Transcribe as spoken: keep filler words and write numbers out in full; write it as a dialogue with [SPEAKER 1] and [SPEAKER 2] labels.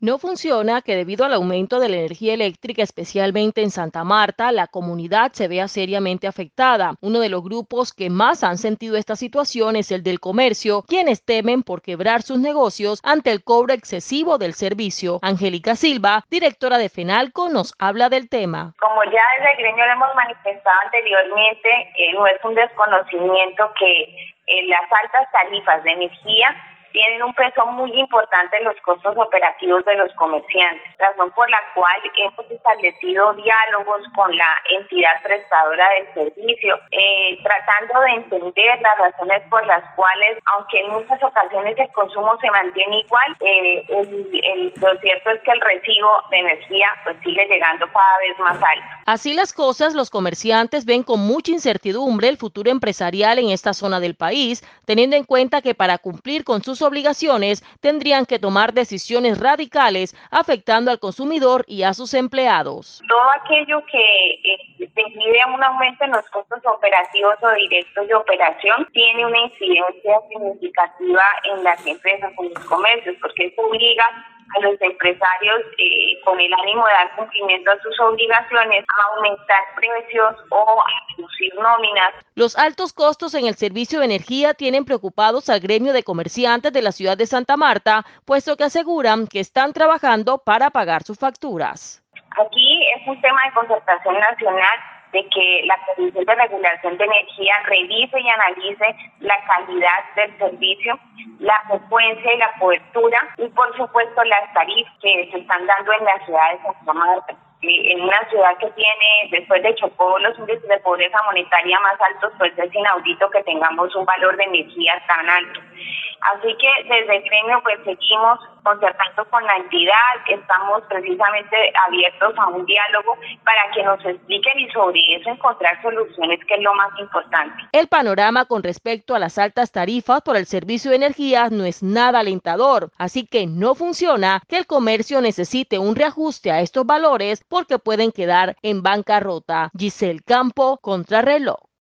[SPEAKER 1] No funciona que debido al aumento de la energía eléctrica, especialmente en Santa Marta, la comunidad se vea seriamente afectada. Uno de los grupos que más han sentido esta situación es el del comercio, quienes temen por quebrar sus negocios ante el cobro excesivo del servicio. Angélica Silva, directora de FENALCO, nos habla del tema.
[SPEAKER 2] Como ya desde el gremio lo hemos manifestado anteriormente, eh, no es un desconocimiento que eh, las altas tarifas de energía tienen un peso muy importante en los costos operativos de los comerciantes, razón por la cual hemos establecido diálogos con la entidad prestadora del servicio, eh, tratando de entender las razones por las cuales, aunque en muchas ocasiones el consumo se mantiene igual, eh, el, el, lo cierto es que el recibo de energía pues sigue llegando cada vez más alto.
[SPEAKER 1] Así las cosas, los comerciantes ven con mucha incertidumbre el futuro empresarial en esta zona del país, teniendo en cuenta que para cumplir con sus obligaciones tendrían que tomar decisiones radicales afectando al consumidor y a sus empleados.
[SPEAKER 2] Todo aquello que eh, debido a un aumento en los costos operativos o directos de operación tiene una incidencia significativa en las empresas, en los comercios, porque esto obliga a los empresarios eh, con el ánimo de dar cumplimiento a sus obligaciones a aumentar precios o a reducir nóminas.
[SPEAKER 1] Los altos costos en el servicio de energía tienen preocupados al gremio de comerciantes de la ciudad de Santa Marta, puesto que aseguran que están trabajando para pagar sus facturas.
[SPEAKER 2] Aquí es un tema de concertación nacional de que la Comisión de Regulación de Energía revise y analice la calidad del servicio, la frecuencia y la cobertura y por supuesto las tarifas que se están dando en la ciudad de Santa Marta. En una ciudad que tiene, después de Chocó, los índices de pobreza monetaria más altos, pues es inaudito que tengamos un valor de energía tan alto. Así que desde el gremio pues seguimos concertando con la entidad, estamos precisamente abiertos a un diálogo para que nos expliquen y sobre eso encontrar soluciones, que es lo más importante.
[SPEAKER 1] El panorama con respecto a las altas tarifas por el servicio de energía no es nada alentador, así que no funciona que el comercio necesite un reajuste a estos valores porque pueden quedar en bancarrota. Giselle Campo, Contrarreloj.